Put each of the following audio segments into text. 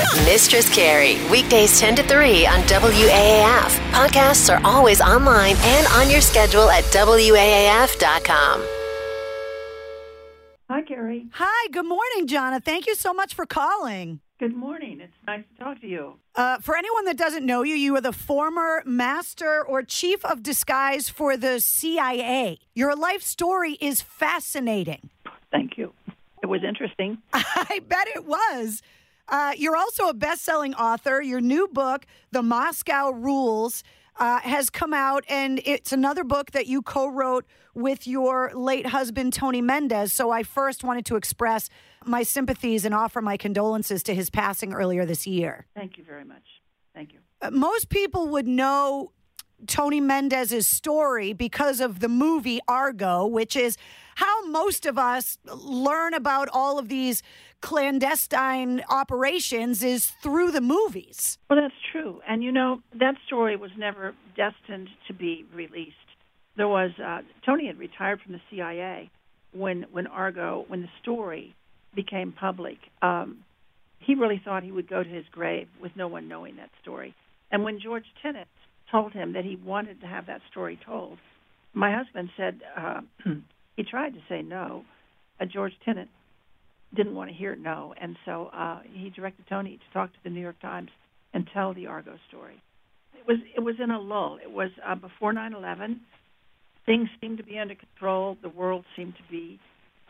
Mistress Carrie, weekdays 10 to 3 on WAAF. Podcasts are always online and on your schedule at WAAF.com. Hi, Carrie. Hi, good morning, Jonna. Thank you so much for calling. Good morning. It's nice to talk to you. For anyone that doesn't know you, you are the former master or chief of disguise for the CIA. Your life story is fascinating. Thank you. It was interesting. I bet it was. You're also a best-selling author. Your new book, The Moscow Rules, has come out, and it's another book that you co-wrote with your late husband, Tony Mendez. So I first wanted to express my sympathies and offer my condolences to his passing earlier this year. Thank you very much. Thank you. Most people would know Tony Mendez's story because of the movie Argo, which is how most of us learn about all of these clandestine operations is through the movies. Well, that's true. And, you know, that story was never destined to be released. There was, Tony had retired from the CIA when the story became public. He really thought he would go to his grave with no one knowing that story. And when George Tenet told him that he wanted to have that story told, my husband said he tried to say no. George Tenet didn't want to hear no, and so he directed Tony to talk to the New York Times and tell the Argo story. It was in a lull. It was before 9/11. Things seemed to be under control. The world seemed to be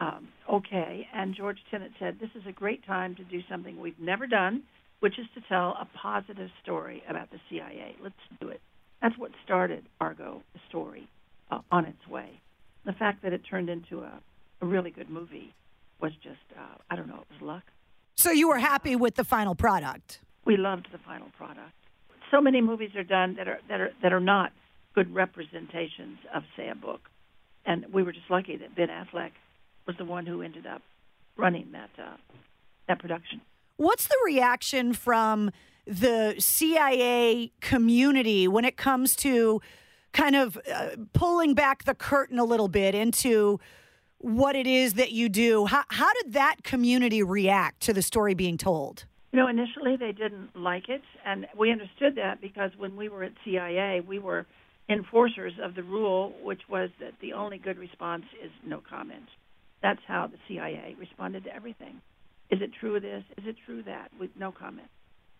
okay, and George Tenet said, this is a great time to do something we've never done, which is to tell a positive story about the CIA. Let's do it. That's what started Argo, the story, on its way. The fact that it turned into a really good movie was just, I don't know, it was luck. So you were happy with the final product? We loved the final product. So many movies are done that are not good representations of, say, a book. And we were just lucky that Ben Affleck was the one who ended up running that production. What's the reaction from the CIA community when it comes to kind of pulling back the curtain a little bit into what it is that you do? How did that community react to the story being told? You know, initially they didn't like it, and we understood that because when we were at CIA, we were enforcers of the rule, which was that the only good response is no comment. That's how the CIA responded to everything. Is it true this? Is it true that? With no comment.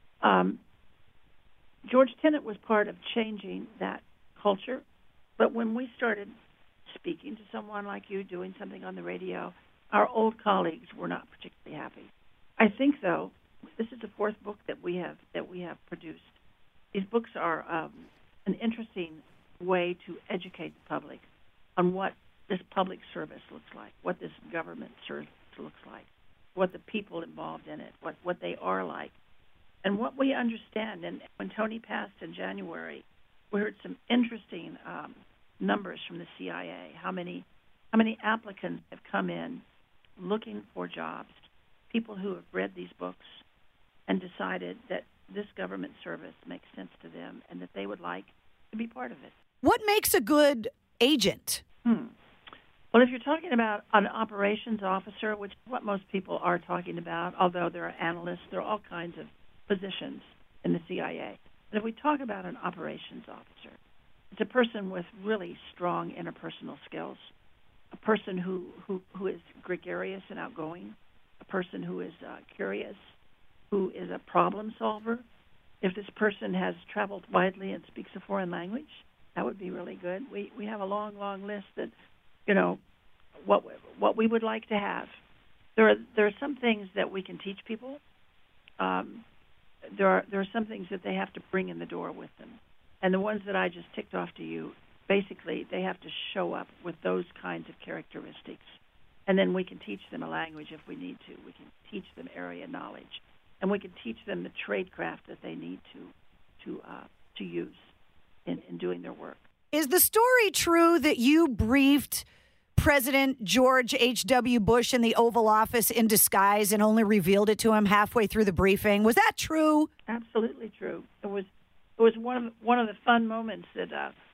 George Tenet was part of changing that culture, but when we started speaking to someone like you, doing something on the radio, our old colleagues were not particularly happy. I think, though, this is the fourth book that we have produced. These books are an interesting way to educate the public on what this public service looks like, what this government service looks like, what the people involved in it, what they are like, and what we understand. And when Tony passed in January, we heard some interesting numbers from the CIA. How many applicants have come in looking for jobs, people who have read these books and decided that this government service makes sense to them and that they would like to be part of it. What makes a good agent? Well, if you're talking about an operations officer, which is what most people are talking about, although there are analysts, there are all kinds of positions in the CIA. But if we talk about an operations officer, it's a person with really strong interpersonal skills, a person who is gregarious and outgoing, a person who is curious, who is a problem solver. If this person has traveled widely and speaks a foreign language, that would be really good. We have a long list that, you know, what we would like to have. There are some things that we can teach people. There are some things that they have to bring in the door with them. And the ones that I just ticked off to you, basically they have to show up with those kinds of characteristics. And then we can teach them a language if we need to. We can teach them area knowledge. And we can teach them the tradecraft that they need to use in doing their work. Is the story true that you briefed President George H.W. Bush in the Oval Office in disguise and only revealed it to him halfway through the briefing? Was that true? Absolutely true. It was one of the fun moments that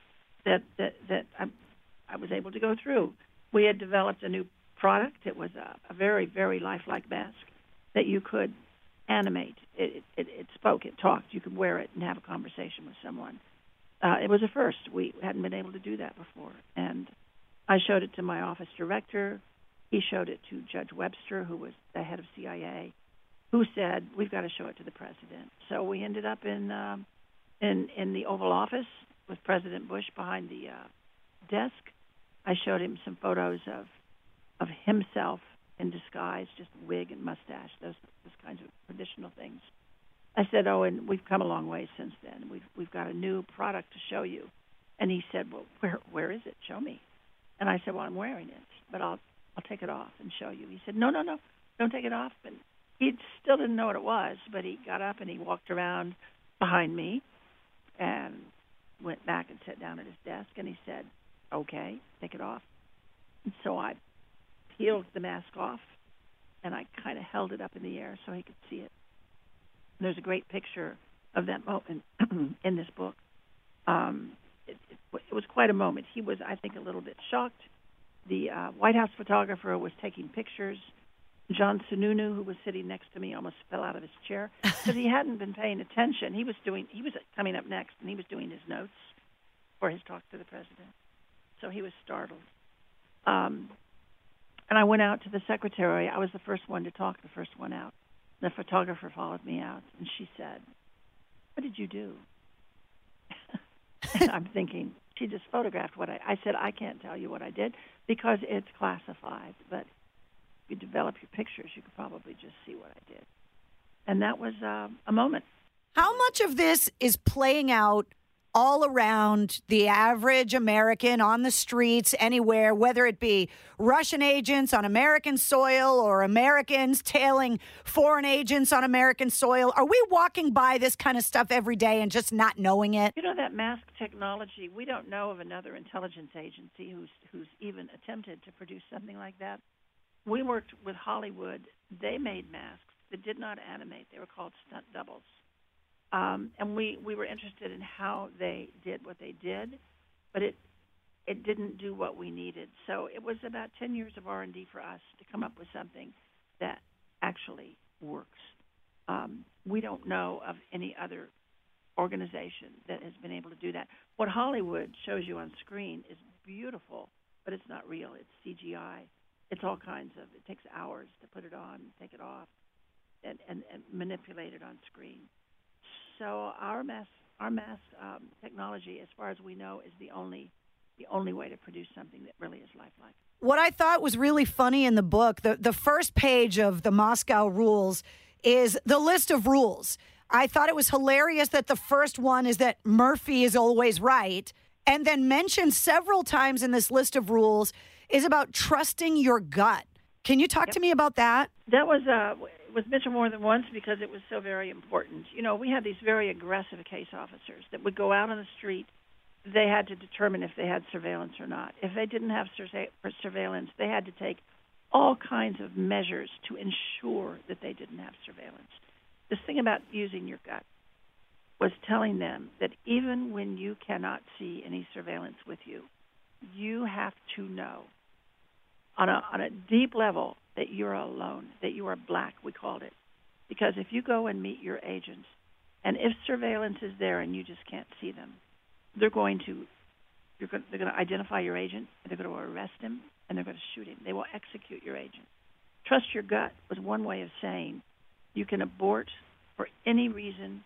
I was able to go through. We had developed a new product. It was a very, very lifelike mask that you could animate. It spoke, it talked. You could wear it and have a conversation with someone. It was a first. We hadn't been able to do that before. And I showed it to my office director. He showed it to Judge Webster, who was the head of CIA, who said, we've got to show it to the president. So we ended up in the Oval Office with President Bush behind the desk. I showed him some photos of himself in disguise, just wig and mustache, those kinds of traditional things. I said, oh, and we've come a long way since then. We've got a new product to show you. And he said, well, where is it? Show me. And I said, well, I'm wearing it, but I'll take it off and show you. He said, no, don't take it off. And he still didn't know what it was, but he got up and he walked around behind me and went back and sat down at his desk, and he said, okay, take it off. And so I peeled the mask off, and I kind of held it up in the air so he could see it. And there's a great picture of that moment in this book. It was quite a moment. He was, I think, a little bit shocked. The White House photographer was taking pictures. John Sununu, who was sitting next to me, almost fell out of his chair because he hadn't been paying attention. He was coming up next, and he was doing his notes for his talk to the president. So he was startled. And I went out to the secretary. I was the first one to talk, the first one out. The photographer followed me out, and she said, what did you do? And I'm thinking, she just photographed what I said, I can't tell you what I did because it's classified, but if you develop your pictures, you could probably just see what I did. And that was a moment. How much of this is playing out all around the average American on the streets, anywhere, whether it be Russian agents on American soil or Americans tailing foreign agents on American soil? Are we walking by this kind of stuff every day and just not knowing it? You know, that mask technology, we don't know of another intelligence agency who's even attempted to produce something like that. We worked with Hollywood. They made masks that did not animate. They were called stunt doubles. And we were interested in how they did what they did, but it didn't do what we needed. So it was about 10 years of R&D for us to come up with something that actually works. We don't know of any other organization that has been able to do that. What Hollywood shows you on screen is beautiful, but it's not real. It's CGI. It's all kinds of, it takes hours to put it on, take it off, and manipulate it on screen. So our mask technology, as far as we know, is the only way to produce something that really is lifelike. What I thought was really funny in the book, the first page of the Moscow Rules is the list of rules. I thought it was hilarious that the first one is that Murphy is always right, and then mentioned several times in this list of rules is about trusting your gut. Can you talk to me about that? That was mentioned more than once because it was so very important. You know, we had these very aggressive case officers that would go out on the street. They had to determine if they had surveillance or not. If they didn't have surveillance, they had to take all kinds of measures to ensure that they didn't have surveillance. This thing about using your gut was telling them that even when you cannot see any surveillance with you, you have to know on a deep level that you're alone, that you are black, we called it. Because if you go and meet your agents, and if surveillance is there and you just can't see them, they're going to identify your agent, and they're going to arrest him, and they're going to shoot him. They will execute your agent. Trust your gut was one way of saying you can abort for any reason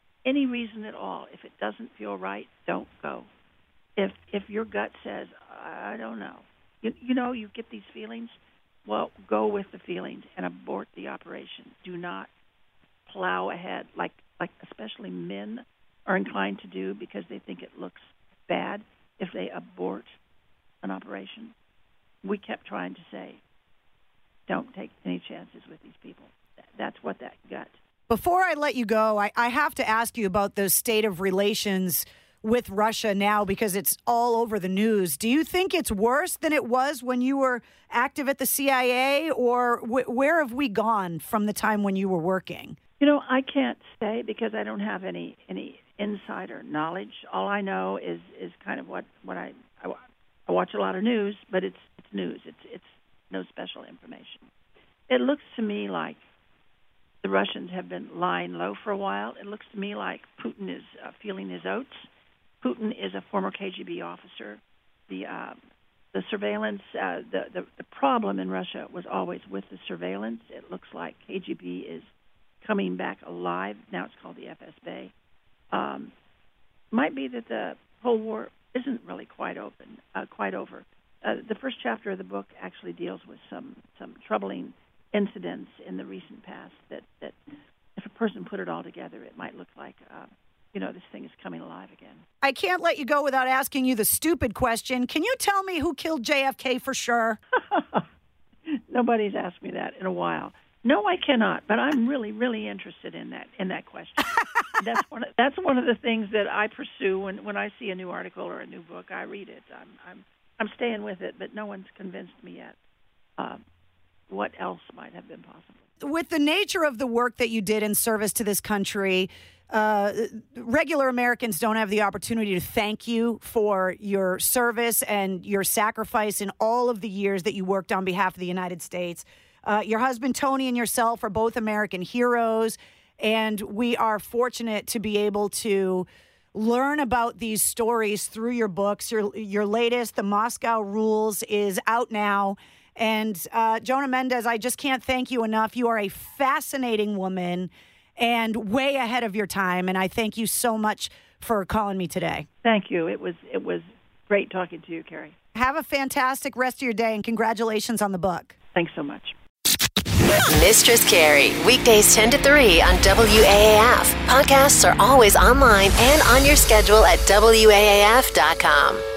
at all. If it doesn't feel right, don't go. If your gut says, I don't know, you get these feelings, well, go with the feelings and abort the operation. Do not plow ahead like especially men are inclined to do because they think it looks bad if they abort an operation. We kept trying to say, don't take any chances with these people. That's what that gut. Before I let you go, I have to ask you about the state of relations with Russia now because it's all over the news. Do you think it's worse than it was when you were active at the CIA, or where have we gone from the time when you were working? You know, I can't say because I don't have any insider knowledge. All I know is kind of what I watch a lot of news, but it's news. It's no special information. It looks to me like the Russians have been lying low for a while. It looks to me like Putin is feeling his oats. Putin is a former KGB officer. The surveillance, the problem in Russia was always with the surveillance. It looks like KGB is coming back alive. Now it's called the FSB. Might be that the whole war isn't really quite over. The first chapter of the book actually deals with some troubling incidents in the recent past that if a person put it all together, it might look like, this thing is coming alive again. I can't let you go without asking you the stupid question. Can you tell me who killed JFK for sure? Nobody's asked me that in a while. No, I cannot, but I'm really, really interested in that question. That's one of the things that I pursue when I see a new article or a new book. I read it. I'm staying with it, but no one's convinced me yet what else might have been possible. With the nature of the work that you did in service to this country, regular Americans don't have the opportunity to thank you for your service and your sacrifice in all of the years that you worked on behalf of the United States. Your husband, Tony, and yourself are both American heroes, and we are fortunate to be able to learn about these stories through your books. Your latest, The Moscow Rules, is out now. And Jonah Mendez, I just can't thank you enough. You are a fascinating woman and way ahead of your time, and I thank you so much for calling me today. Thank you. It was great talking to you, Carrie. Have a fantastic rest of your day, and congratulations on the book. Thanks so much. Mistress Carrie, weekdays 10 to 3 on WAAF. Podcasts are always online and on your schedule at WAAF.com.